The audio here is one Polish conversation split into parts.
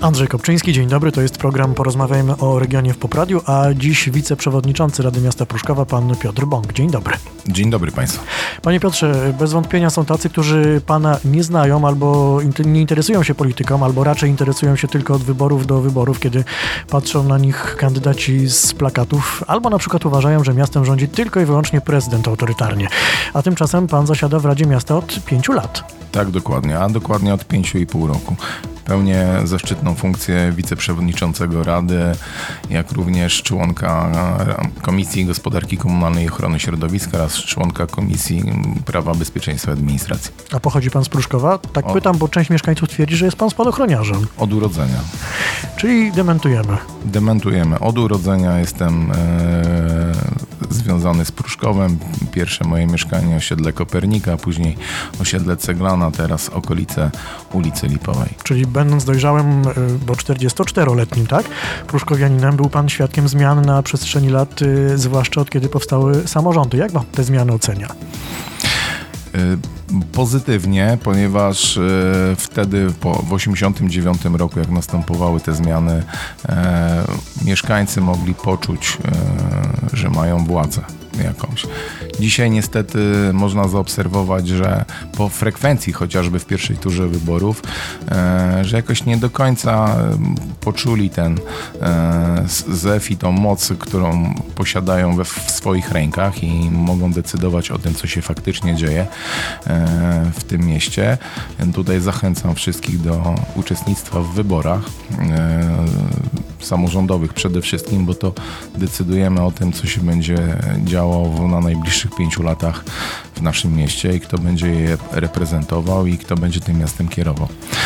Andrzej Kopczyński, dzień dobry, to jest program Porozmawiajmy o regionie w Popradiu, a dziś wiceprzewodniczący Rady Miasta Pruszkowa, pan Piotr Bąk. Dzień dobry. Dzień dobry Państwu. Panie Piotrze, bez wątpienia są tacy, którzy pana nie znają albo nie interesują się polityką, albo raczej interesują się tylko od wyborów do wyborów, kiedy patrzą na nich kandydaci z plakatów, albo na przykład uważają, że miastem rządzi tylko i wyłącznie prezydent autorytarnie. A tymczasem pan zasiada w Radzie Miasta od 5 lat. Tak, dokładnie, a dokładnie od 5,5 roku. Pełnię zaszczytną funkcję wiceprzewodniczącego Rady, jak również członka Komisji Gospodarki Komunalnej i Ochrony Środowiska oraz członka Komisji Prawa, Bezpieczeństwa i Administracji. A pochodzi pan z Pruszkowa? Tak pytam, bo część mieszkańców twierdzi, że jest pan spadochroniarzem. Od urodzenia. Czyli dementujemy. Dementujemy. Od urodzenia jestem związany z Pruszkowem. Pierwsze moje mieszkanie osiedle Kopernika, później osiedle Ceglana, teraz okolice ulicy Lipowej. Czyli będąc dojrzałym, bo 44-letnim, tak, pruszkowianinem, był pan świadkiem zmian na przestrzeni lat, zwłaszcza od kiedy powstały samorządy. Jak pan te zmiany ocenia? Pozytywnie, ponieważ wtedy w 1989 roku, jak następowały te zmiany, mieszkańcy mogli poczuć, że mają władzę jakąś. Dzisiaj niestety można zaobserwować, że po frekwencji chociażby w pierwszej turze wyborów, że jakoś nie do końca poczuli ten zew i tą moc, którą posiadają w swoich rękach i mogą decydować o tym, co się faktycznie dzieje w tym mieście. Tutaj zachęcam wszystkich do uczestnictwa w wyborach samorządowych przede wszystkim, bo to decydujemy o tym, co się będzie działo na najbliższych 5 latach w naszym mieście i kto będzie je reprezentował i kto będzie tym miastem kierował.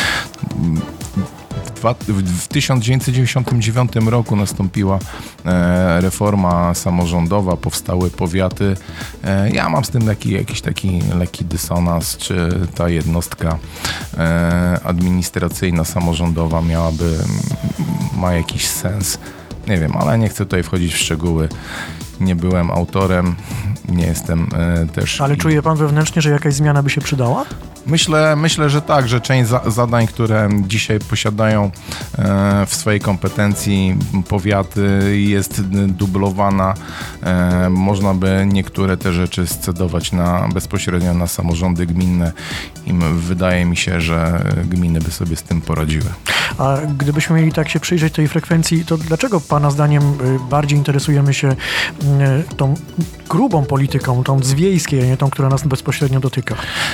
W 1999 roku nastąpiła reforma samorządowa, powstały powiaty. Ja mam z tym jakiś taki lekki dysonans, czy ta jednostka administracyjna, samorządowa ma jakiś sens. Nie wiem, ale nie chcę tutaj wchodzić w szczegóły. Nie byłem autorem, nie jestem też... Ale czuje pan wewnętrznie, że jakaś zmiana by się przydała? Myślę, że tak, że część zadań, które dzisiaj posiadają w swojej kompetencji powiaty, jest dublowana. Można by niektóre te rzeczy scedować bezpośrednio na samorządy gminne i wydaje mi się, że gminy by sobie z tym poradziły. A gdybyśmy mieli tak się przyjrzeć tej frekwencji, to dlaczego pana zdaniem bardziej interesujemy się tą grubą polityką, tą z wiejskiej, a nie tą, która nas bezpośrednio dotyka?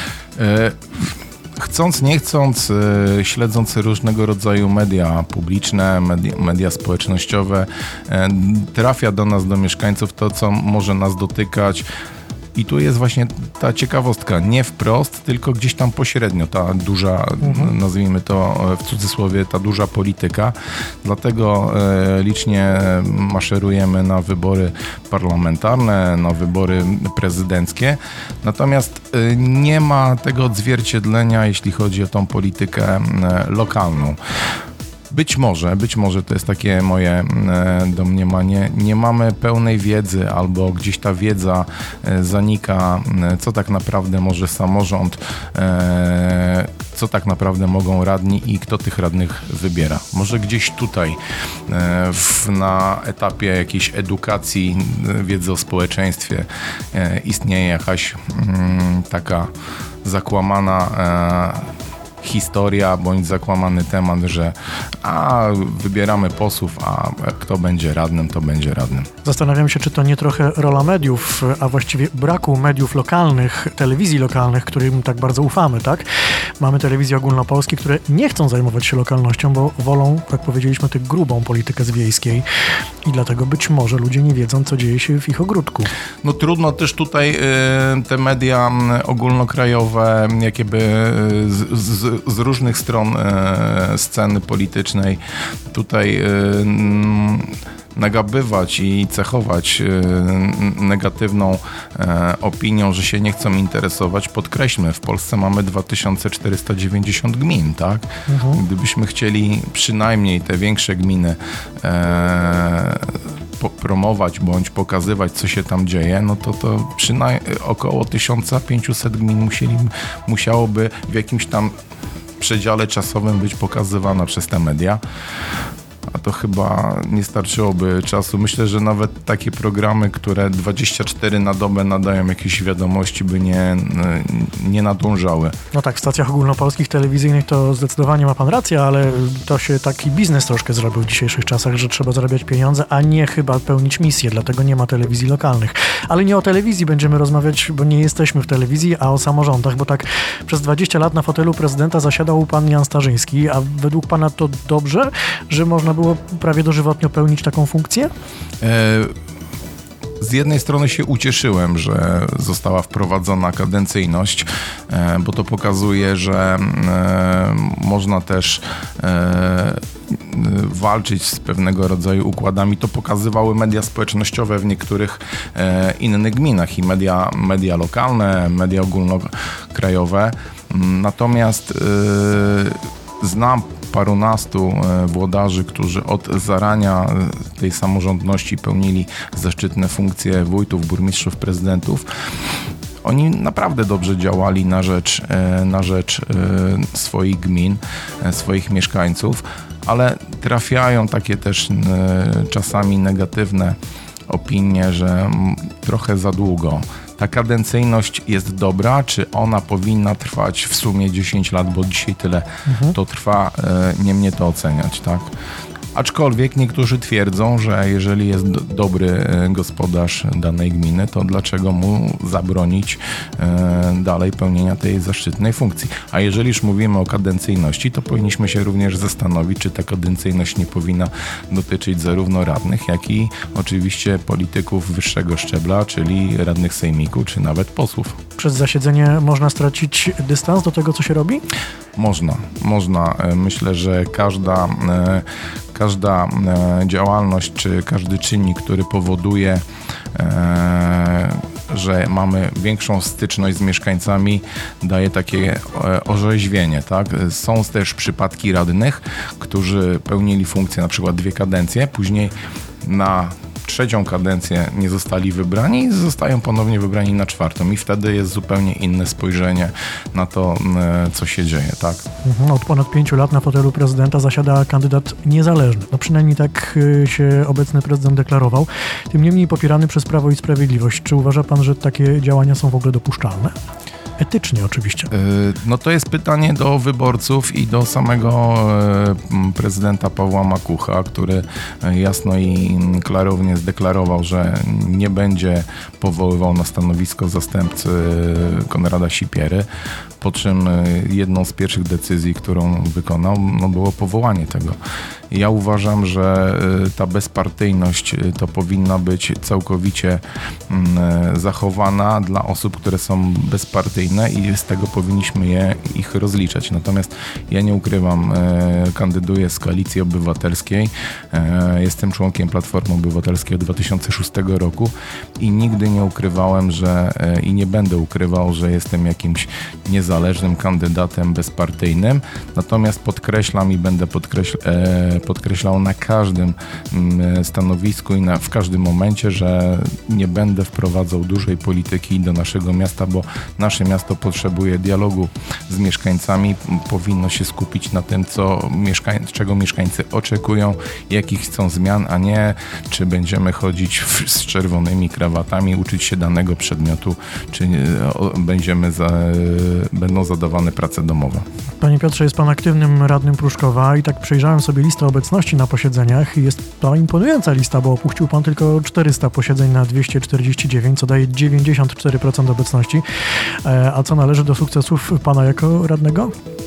Chcąc, nie chcąc, śledząc różnego rodzaju media publiczne, media społecznościowe, trafia do nas, do mieszkańców to, co może nas dotykać. I tu jest właśnie ta ciekawostka, nie wprost, tylko gdzieś tam pośrednio, ta duża, nazwijmy to w cudzysłowie, ta duża polityka. Dlatego licznie maszerujemy na wybory parlamentarne, na wybory prezydenckie. Natomiast nie ma tego odzwierciedlenia, jeśli chodzi o tą politykę lokalną. Być może to jest takie moje domniemanie, nie mamy pełnej wiedzy albo gdzieś ta wiedza zanika, co tak naprawdę może samorząd, co tak naprawdę mogą radni i kto tych radnych wybiera. Może gdzieś tutaj na etapie jakiejś edukacji, wiedzy o społeczeństwie istnieje jakaś taka zakłamana historia bądź zakłamany temat, że wybieramy posłów, a kto będzie radnym, to będzie radnym. Zastanawiam się, czy to nie trochę rola mediów, a właściwie braku mediów lokalnych, telewizji lokalnych, którym tak bardzo ufamy, tak? Mamy telewizje ogólnopolskie, które nie chcą zajmować się lokalnością, bo wolą, jak powiedzieliśmy, tę grubą politykę z wiejskiej i dlatego być może ludzie nie wiedzą, co dzieje się w ich ogródku. No trudno też tutaj te media ogólnokrajowe, jakieby z różnych stron sceny politycznej tutaj nagabywać i cechować negatywną opinią, że się nie chcą interesować. Podkreślmy, w Polsce mamy 2490 gmin, tak? Gdybyśmy chcieli przynajmniej te większe gminy promować bądź pokazywać, co się tam dzieje, no to przynajmniej około 1500 gmin musiałoby w jakimś tam przedziale czasowym być pokazywana przez te media. A to chyba nie starczyłoby czasu. Myślę, że nawet takie programy, które 24 na dobę nadają jakieś wiadomości, by nie nadążały. No tak, w stacjach ogólnopolskich, telewizyjnych to zdecydowanie ma pan rację, ale to się taki biznes troszkę zrobił w dzisiejszych czasach, że trzeba zarabiać pieniądze, a nie chyba pełnić misję, dlatego nie ma telewizji lokalnych. Ale nie o telewizji będziemy rozmawiać, bo nie jesteśmy w telewizji, a o samorządach, bo tak przez 20 lat na fotelu prezydenta zasiadał pan Jan Starzyński, a według pana to dobrze, że można było prawie dożywotnio pełnić taką funkcję? Z jednej strony się ucieszyłem, że została wprowadzona kadencyjność, bo to pokazuje, że można też walczyć z pewnego rodzaju układami. To pokazywały media społecznościowe w niektórych innych gminach i media lokalne, media ogólnokrajowe. Natomiast znam parunastu włodarzy, którzy od zarania tej samorządności pełnili zaszczytne funkcje wójtów, burmistrzów, prezydentów. Oni naprawdę dobrze działali na rzecz swoich gmin, swoich mieszkańców, ale trafiają takie też czasami negatywne opinie, że trochę za długo. Ta kadencyjność jest dobra, czy ona powinna trwać w sumie 10 lat, bo dzisiaj tyle to trwa, nie mnie to oceniać, tak? Aczkolwiek niektórzy twierdzą, że jeżeli jest dobry gospodarz danej gminy, to dlaczego mu zabronić dalej pełnienia tej zaszczytnej funkcji? A jeżeli już mówimy o kadencyjności, to powinniśmy się również zastanowić, czy ta kadencyjność nie powinna dotyczyć zarówno radnych, jak i oczywiście polityków wyższego szczebla, czyli radnych sejmiku, czy nawet posłów. Przez zasiedzenie można stracić dystans do tego, co się robi? Można. Myślę, że każda działalność, czy każdy czynnik, który powoduje, że mamy większą styczność z mieszkańcami, daje takie orzeźwienie, tak? Są też przypadki radnych, którzy pełnili funkcję na przykład 2 kadencje, później na 3. kadencję nie zostali wybrani i zostają ponownie wybrani na 4. I wtedy jest zupełnie inne spojrzenie na to, co się dzieje, tak? Od ponad 5 lat na fotelu prezydenta zasiada kandydat niezależny. No przynajmniej tak się obecny prezydent deklarował. Tym niemniej popierany przez Prawo i Sprawiedliwość. Czy uważa pan, że takie działania są w ogóle dopuszczalne? Etycznie oczywiście. No to jest pytanie do wyborców i do samego prezydenta Pawła Makucha, który jasno i klarownie zdeklarował, że nie będzie powoływał na stanowisko zastępcy Konrada Sipiery, po czym jedną z pierwszych decyzji, którą wykonał, było powołanie tego. Ja uważam, że ta bezpartyjność to powinna być całkowicie zachowana dla osób, które są bezpartyjne i z tego powinniśmy ich rozliczać. Natomiast ja nie ukrywam, kandyduję z Koalicji Obywatelskiej, jestem członkiem Platformy Obywatelskiej od 2006 roku i nigdy nie ukrywałem, i nie będę ukrywał, że jestem jakimś niezależnym kandydatem bezpartyjnym. Natomiast podkreślam i będę podkreślał na każdym stanowisku i w każdym momencie, że nie będę wprowadzał dużej polityki do naszego miasta, bo nasze miasto potrzebuje dialogu z mieszkańcami, powinno się skupić na tym, czego mieszkańcy oczekują, jakich chcą zmian, a nie czy będziemy chodzić z czerwonymi krawatami, uczyć się danego przedmiotu, czy będą zadawane prace domowe. Panie Piotrze, jest pan aktywnym radnym Pruszkowa i tak przejrzałem sobie listę obecności na posiedzeniach i jest to imponująca lista, bo opuścił pan tylko 400 posiedzeń na 249, co daje 94% obecności. A co należy do sukcesów pana jako radnego?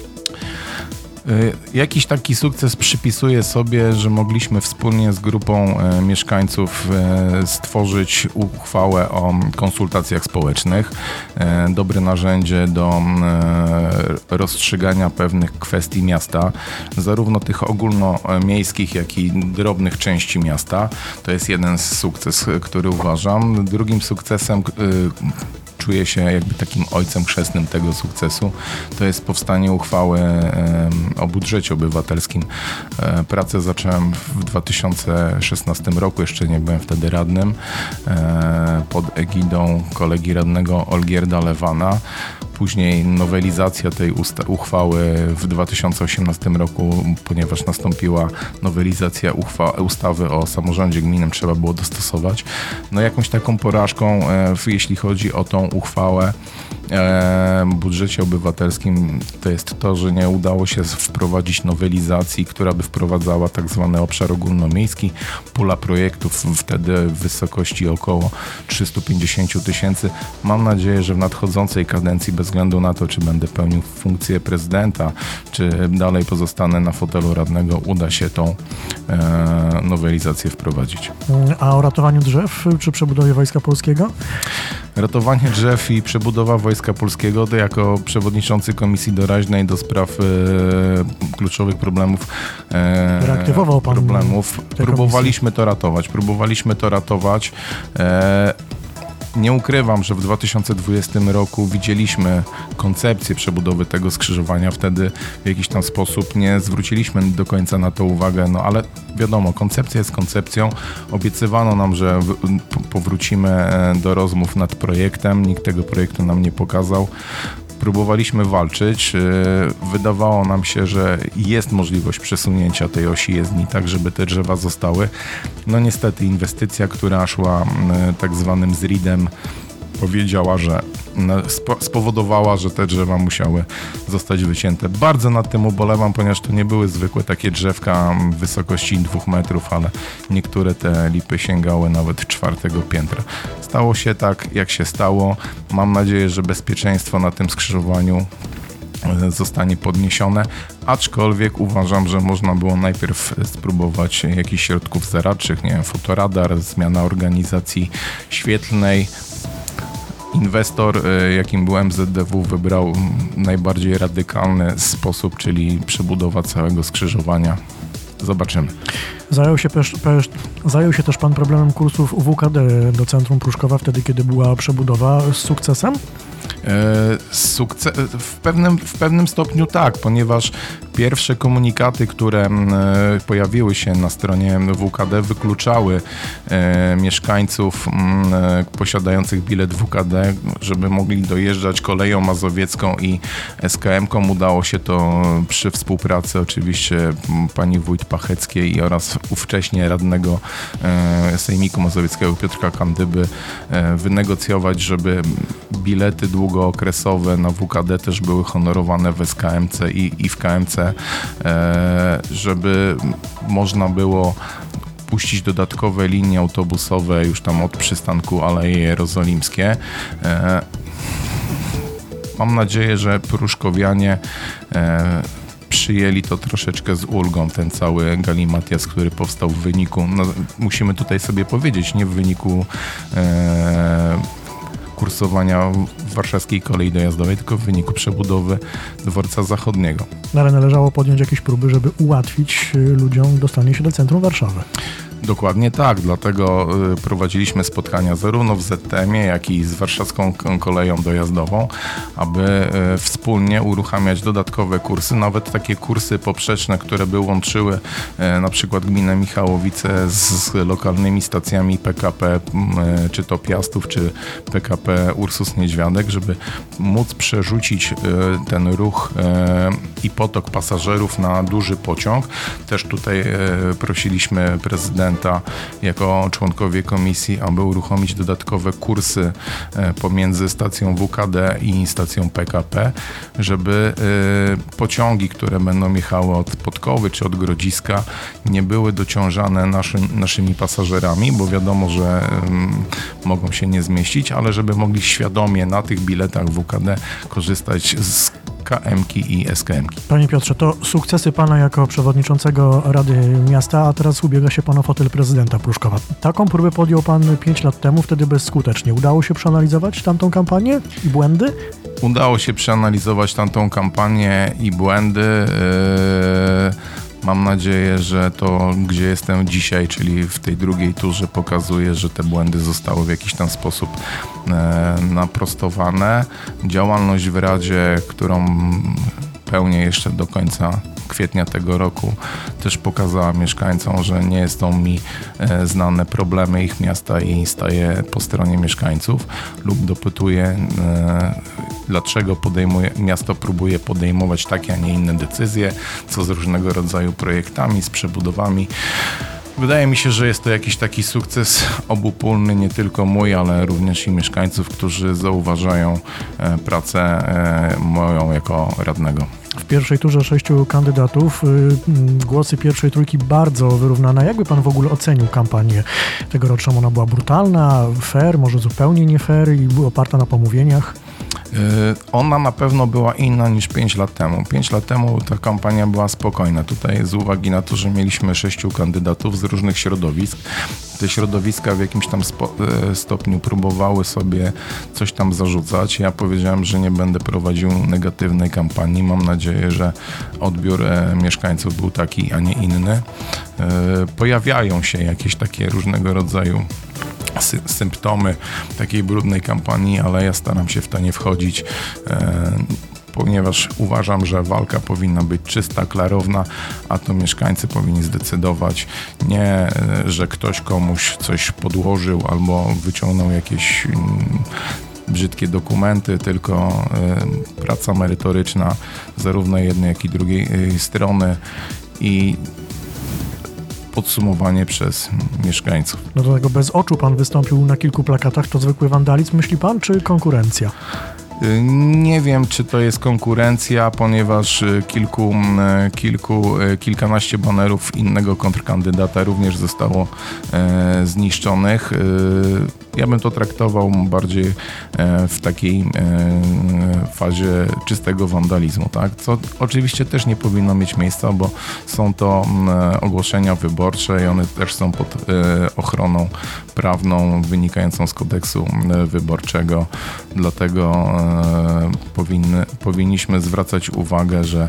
Jakiś taki sukces przypisuję sobie, że mogliśmy wspólnie z grupą mieszkańców stworzyć uchwałę o konsultacjach społecznych. Dobre narzędzie do rozstrzygania pewnych kwestii miasta, zarówno tych ogólnomiejskich, jak i drobnych części miasta. To jest jeden sukces, który uważam. Drugim sukcesem, czuję się jakby takim ojcem chrzestnym tego sukcesu, to jest powstanie uchwały o budżecie obywatelskim. Pracę zacząłem w 2016 roku, jeszcze nie byłem wtedy radnym, pod egidą kolegi radnego Olgierda Lewana. później nowelizacja tej uchwały w 2018 roku, ponieważ nastąpiła nowelizacja ustawy o samorządzie gminnym, trzeba było dostosować. No jakąś taką porażką, jeśli chodzi o tą uchwałę w budżecie obywatelskim, to jest to, że nie udało się wprowadzić nowelizacji, która by wprowadzała tak zwany obszar ogólnomiejski. Pula projektów wtedy w wysokości około 350 000. Mam nadzieję, że w nadchodzącej kadencji, bez względu na to, czy będę pełnił funkcję prezydenta, czy dalej pozostanę na fotelu radnego, uda się tą nowelizację wprowadzić. A o ratowaniu drzew czy przebudowie Wojska Polskiego? Ratowanie drzew i przebudowa Wojska Polskiego, to jako przewodniczący Komisji Doraźnej do spraw kluczowych problemów, reaktywował pan próbowaliśmy to ratować. Nie ukrywam, że w 2020 roku widzieliśmy koncepcję przebudowy tego skrzyżowania. Wtedy w jakiś tam sposób nie zwróciliśmy do końca na to uwagę, no ale wiadomo, koncepcja jest koncepcją. Obiecywano nam, że powrócimy do rozmów nad projektem. Nikt tego projektu nam nie pokazał. Próbowaliśmy walczyć. Wydawało nam się, że jest możliwość przesunięcia tej osi jezdni tak, żeby te drzewa zostały. No niestety inwestycja, która szła tak zwanym ZRID-em, powiedziała, że spowodowała, że te drzewa musiały zostać wycięte. Bardzo nad tym ubolewam, ponieważ to nie były zwykłe takie drzewka w wysokości 2 metrów, ale niektóre te lipy sięgały nawet 4. piętra. Stało się tak, jak się stało. Mam nadzieję, że bezpieczeństwo na tym skrzyżowaniu zostanie podniesione, aczkolwiek uważam, że można było najpierw spróbować jakichś środków zaradczych, nie wiem, fotoradar, zmiana organizacji świetlnej. Inwestor, jakim był MZDW, wybrał najbardziej radykalny sposób, czyli przebudowa całego skrzyżowania. Zobaczymy. Zajął się też pan problemem kursów WKD do centrum Pruszkowa wtedy, kiedy była przebudowa, z sukcesem? W pewnym stopniu tak, ponieważ pierwsze komunikaty, które pojawiły się na stronie WKD, wykluczały mieszkańców posiadających bilet WKD, żeby mogli dojeżdżać koleją mazowiecką i SKM-ką. Udało się to przy współpracy oczywiście pani wójt Pacheckiej oraz ówcześnie radnego Sejmiku Mazowieckiego Piotrka Kandyby wynegocjować, żeby bilety długookresowe na WKD też były honorowane w SKMC i w KMC, żeby można było puścić dodatkowe linie autobusowe już tam od przystanku Aleje Jerozolimskie. Mam nadzieję, że pruszkowianie przyjęli to troszeczkę z ulgą, ten cały galimatias, który powstał w wyniku, no, musimy tutaj sobie powiedzieć, nie w wyniku kursowania warszawskiej kolei dojazdowej, tylko w wyniku przebudowy dworca zachodniego. Ale należało podjąć jakieś próby, żeby ułatwić ludziom dostanie się do centrum Warszawy. Dokładnie tak, dlatego prowadziliśmy spotkania zarówno w ZTM-ie, jak i z warszawską koleją dojazdową, aby wspólnie uruchamiać dodatkowe kursy, nawet takie kursy poprzeczne, które by łączyły na przykład gminę Michałowice z lokalnymi stacjami PKP, czy to Piastów, czy PKP Ursus Niedźwiadek, żeby móc przerzucić ten ruch i potok pasażerów na duży pociąg. Też tutaj prosiliśmy prezydenta jako członkowie komisji, aby uruchomić dodatkowe kursy pomiędzy stacją WKD i stacją PKP, żeby pociągi, które będą jechały od Podkowy czy od Grodziska, nie były dociążane naszymi pasażerami, bo wiadomo, że mogą się nie zmieścić, ale żeby mogli świadomie na tych biletach WKD korzystać z KM-ki i SKM-ki. Panie Piotrze, to sukcesy pana jako przewodniczącego Rady Miasta, a teraz ubiega się pan o fotel prezydenta Pruszkowa. Taką próbę podjął pan 5 lat temu, wtedy bezskutecznie. Udało się przeanalizować tamtą kampanię i błędy? Udało się przeanalizować tamtą kampanię i błędy. Mam nadzieję, że to, gdzie jestem dzisiaj, czyli w tej drugiej turze, pokazuje, że te błędy zostały w jakiś tam sposób naprostowane. Działalność w Radzie, którą pełnię jeszcze do końca kwietnia tego roku też pokazała mieszkańcom, że nie są mi znane problemy ich miasta i staję po stronie mieszkańców lub dopytuję, dlaczego miasto próbuje podejmować takie, a nie inne decyzje, co z różnego rodzaju projektami, z przebudowami. Wydaje mi się, że jest to jakiś taki sukces obopólny, nie tylko mój, ale również i mieszkańców, którzy zauważają pracę moją jako radnego. W pierwszej turze 6 kandydatów głosy pierwszej trójki bardzo wyrównane. Jakby pan w ogóle ocenił kampanię tegoroczną? Ona była brutalna, fair, może zupełnie nie fair i była oparta na pomówieniach? Ona na pewno była inna niż 5 lat temu. 5 lat temu ta kampania była spokojna. Tutaj z uwagi na to, że mieliśmy 6 kandydatów z różnych środowisk, te środowiska w jakimś tam stopniu próbowały sobie coś tam zarzucać. Ja powiedziałem, że nie będę prowadził negatywnej kampanii. Mam nadzieję, że odbiór mieszkańców był taki, a nie inny. Pojawiają się jakieś takie różnego rodzaju symptomy takiej brudnej kampanii, ale ja staram się w to nie wchodzić, ponieważ uważam, że walka powinna być czysta, klarowna, a to mieszkańcy powinni zdecydować. Nie, że ktoś komuś coś podłożył albo wyciągnął jakieś brzydkie dokumenty, tylko praca merytoryczna zarówno jednej, jak i drugiej strony i podsumowanie przez mieszkańców. No do tego bez oczu pan wystąpił na kilku plakatach. To zwykły wandalizm, myśli pan, czy konkurencja? Nie wiem, czy to jest konkurencja, ponieważ kilkanaście banerów innego kontrkandydata również zostało zniszczonych. Ja bym to traktował bardziej w takiej fazie czystego wandalizmu, tak? Co oczywiście też nie powinno mieć miejsca, bo są to ogłoszenia wyborcze i one też są pod ochroną prawną wynikającą z kodeksu wyborczego. Dlatego powinniśmy zwracać uwagę, że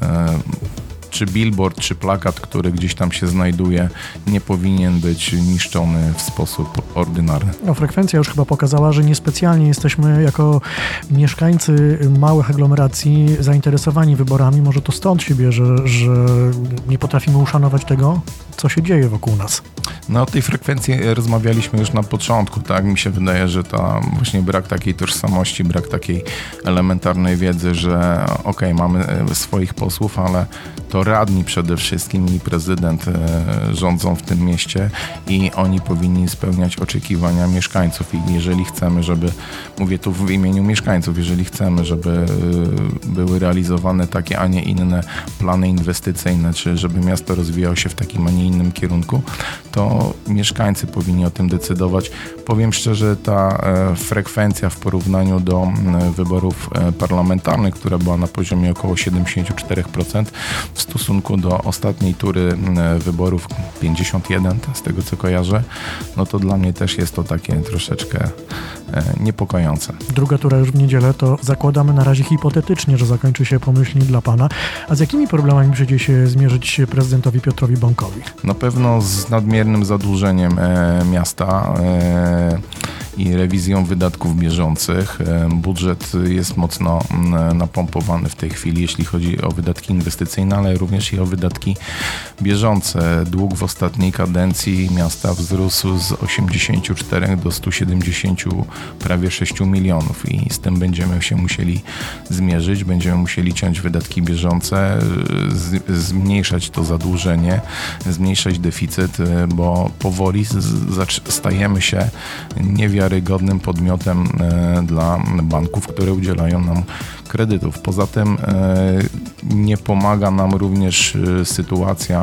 czy billboard, czy plakat, który gdzieś tam się znajduje, nie powinien być niszczony w sposób ordynarny. No, frekwencja już chyba pokazała, że niespecjalnie jesteśmy jako mieszkańcy małych aglomeracji zainteresowani wyborami. Może to stąd się bierze, że nie potrafimy uszanować tego, co się dzieje wokół nas. No o tej frekwencji rozmawialiśmy już na początku, tak? Mi się wydaje, że to właśnie brak takiej tożsamości, brak takiej elementarnej wiedzy, że mamy swoich posłów, ale to radni przede wszystkim i prezydent rządzą w tym mieście i oni powinni spełniać oczekiwania mieszkańców i jeżeli chcemy, żeby, mówię tu w imieniu mieszkańców, jeżeli chcemy, żeby były realizowane takie, a nie inne plany inwestycyjne, czy żeby miasto rozwijało się w takim, a nie innym kierunku, to mieszkańcy powinni o tym decydować. Powiem szczerze, ta frekwencja w porównaniu do wyborów parlamentarnych, która była na poziomie około 74%, w stosunku do ostatniej tury wyborów 51, z tego co kojarzę, no to dla mnie też jest to takie troszeczkę niepokojące. Druga tura już w niedzielę, to zakładamy na razie hipotetycznie, że zakończy się pomyślnie dla pana. A z jakimi problemami przyjdzie się zmierzyć prezydentowi Piotrowi Bąkowi? Na pewno z nadmiernym zadłużeniem miasta i rewizją wydatków bieżących. Budżet jest mocno napompowany w tej chwili, jeśli chodzi o wydatki inwestycyjne, ale również i o wydatki bieżące. Dług w ostatniej kadencji miasta wzrósł z 84 do 170 prawie 6 milionów i z tym będziemy się musieli zmierzyć, będziemy musieli ciąć wydatki bieżące, zmniejszać to zadłużenie, zmniejszać deficyt, bo powoli stajemy się niewiarygodnym podmiotem dla banków, które udzielają nam kredytów. Poza tym nie pomaga nam również sytuacja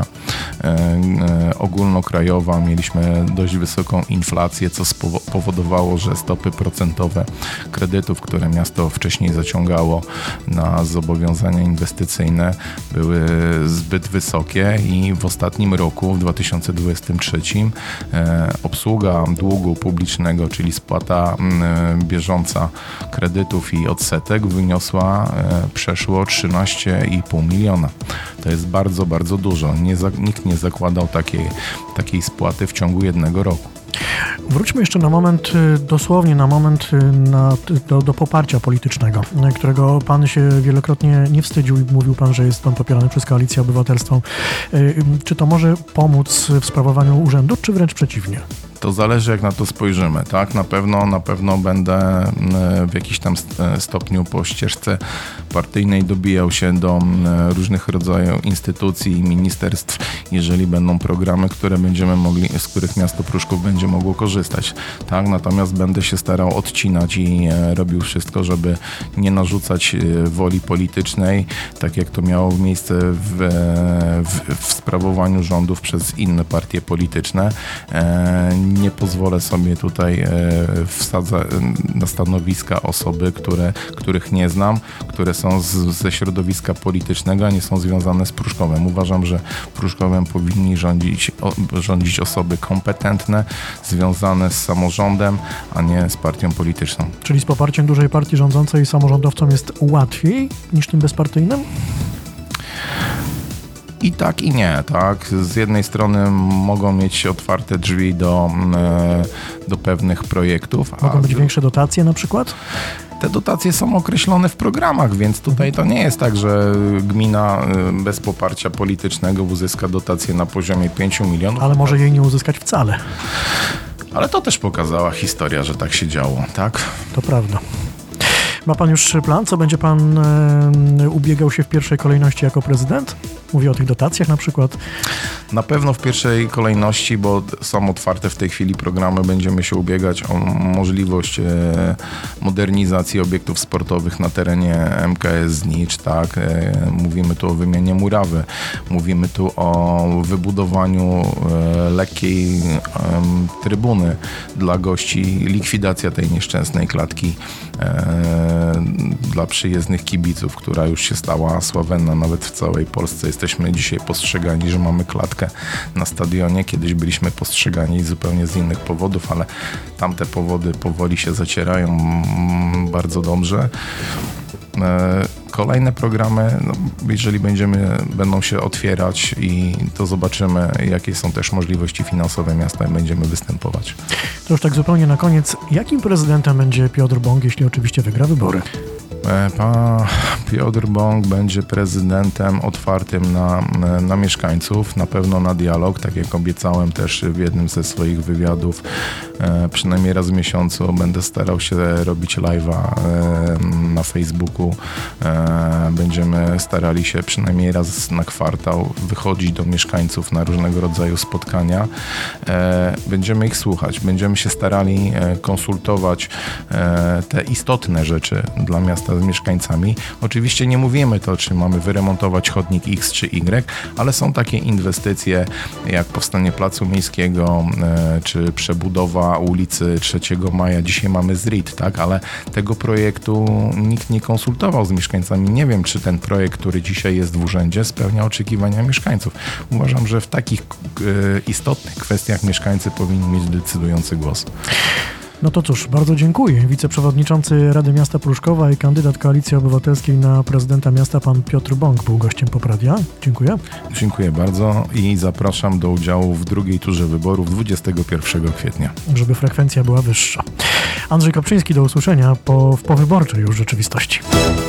ogólnokrajowa. Mieliśmy dość wysoką inflację, co spowodowało, że stopy procentowe kredytów, które miasto wcześniej zaciągało na zobowiązania inwestycyjne, były zbyt wysokie i w ostatnim roku, w 2023, obsługa długu publicznego, czyli spłata bieżąca kredytów i odsetek wyniosła przeszło 13,5 miliona. To jest bardzo, bardzo dużo. Nikt nie zakładał takiej spłaty w ciągu jednego roku. Wróćmy jeszcze na moment, dosłownie na moment do poparcia politycznego, którego pan się wielokrotnie nie wstydził i mówił pan, że jest pan popierany przez Koalicję Obywatelską. Czy to może pomóc w sprawowaniu urzędu, czy wręcz przeciwnie? To zależy, jak na to spojrzymy, tak? Na pewno będę w jakiś tam stopniu po ścieżce partyjnej dobijał się do różnych rodzajów instytucji i ministerstw, jeżeli będą programy, które będziemy mogli, z których miasto Pruszków będzie mogło korzystać, tak? Natomiast będę się starał odcinać i robił wszystko, żeby nie narzucać woli politycznej, tak jak to miało miejsce w sprawowaniu rządów przez inne partie polityczne. Nie pozwolę sobie tutaj wsadzać na stanowiska osoby, których nie znam, które są ze środowiska politycznego, a nie są związane z Pruszkowem. Uważam, że Pruszkowem powinni rządzić osoby kompetentne, związane z samorządem, a nie z partią polityczną. Czyli z poparciem dużej partii rządzącej samorządowcom jest łatwiej niż tym bezpartyjnym? I tak, i nie, tak. Z jednej strony mogą mieć otwarte drzwi do pewnych projektów. Mogą być większe dotacje na przykład? Te dotacje są określone w programach, więc tutaj to nie jest tak, że gmina bez poparcia politycznego uzyska dotację na poziomie 5 milionów. Ale może jej nie uzyskać wcale. Ale to też pokazała historia, że tak się działo, tak? To prawda. Ma pan już plan? Co będzie pan ubiegał się w pierwszej kolejności jako prezydent? Mówię o tych dotacjach na przykład. Na pewno w pierwszej kolejności, bo są otwarte w tej chwili programy, będziemy się ubiegać o możliwość modernizacji obiektów sportowych na terenie MKS Znicz, tak? Mówimy tu o wymianie murawy, mówimy tu o wybudowaniu lekkiej trybuny dla gości, likwidacja tej nieszczęsnej klatki dla przyjezdnych kibiców, która już się stała sławenna nawet w całej Polsce. Jesteśmy dzisiaj postrzegani, że mamy klatkę na stadionie. Kiedyś byliśmy postrzegani zupełnie z innych powodów, ale tamte powody powoli się zacierają bardzo dobrze. Kolejne programy, jeżeli będą się otwierać i to zobaczymy, jakie są też możliwości finansowe miasta i będziemy występować. To już tak zupełnie na koniec, jakim prezydentem będzie Piotr Bąk, jeśli oczywiście wygra wybory? Pan Piotr Bąk będzie prezydentem otwartym na mieszkańców, na pewno na dialog, tak jak obiecałem też w jednym ze swoich wywiadów. Przynajmniej raz w miesiącu będę starał się robić live'a na Facebooku. Będziemy starali się przynajmniej raz na kwartał wychodzić do mieszkańców na różnego rodzaju spotkania. Będziemy ich słuchać, będziemy się starali konsultować te istotne rzeczy dla miasta z mieszkańcami. Oczywiście nie mówimy to, czy mamy wyremontować chodnik X czy Y, ale są takie inwestycje jak powstanie Placu Miejskiego, czy przebudowa ulicy 3 Maja. Dzisiaj mamy ZRID, tak? Ale tego projektu nikt nie konsultował z mieszkańcami. Nie wiem, czy ten projekt, który dzisiaj jest w urzędzie, spełnia oczekiwania mieszkańców. Uważam, że w takich istotnych kwestiach mieszkańcy powinni mieć decydujący głos. No to cóż, bardzo dziękuję. Wiceprzewodniczący Rady Miasta Pruszkowa i kandydat Koalicji Obywatelskiej na prezydenta miasta, pan Piotr Bąk, był gościem Popradia. Dziękuję. Dziękuję bardzo i zapraszam do udziału w drugiej turze wyborów 21 kwietnia. Żeby frekwencja była wyższa. Andrzej Kopczyński, do usłyszenia w powyborczej już rzeczywistości.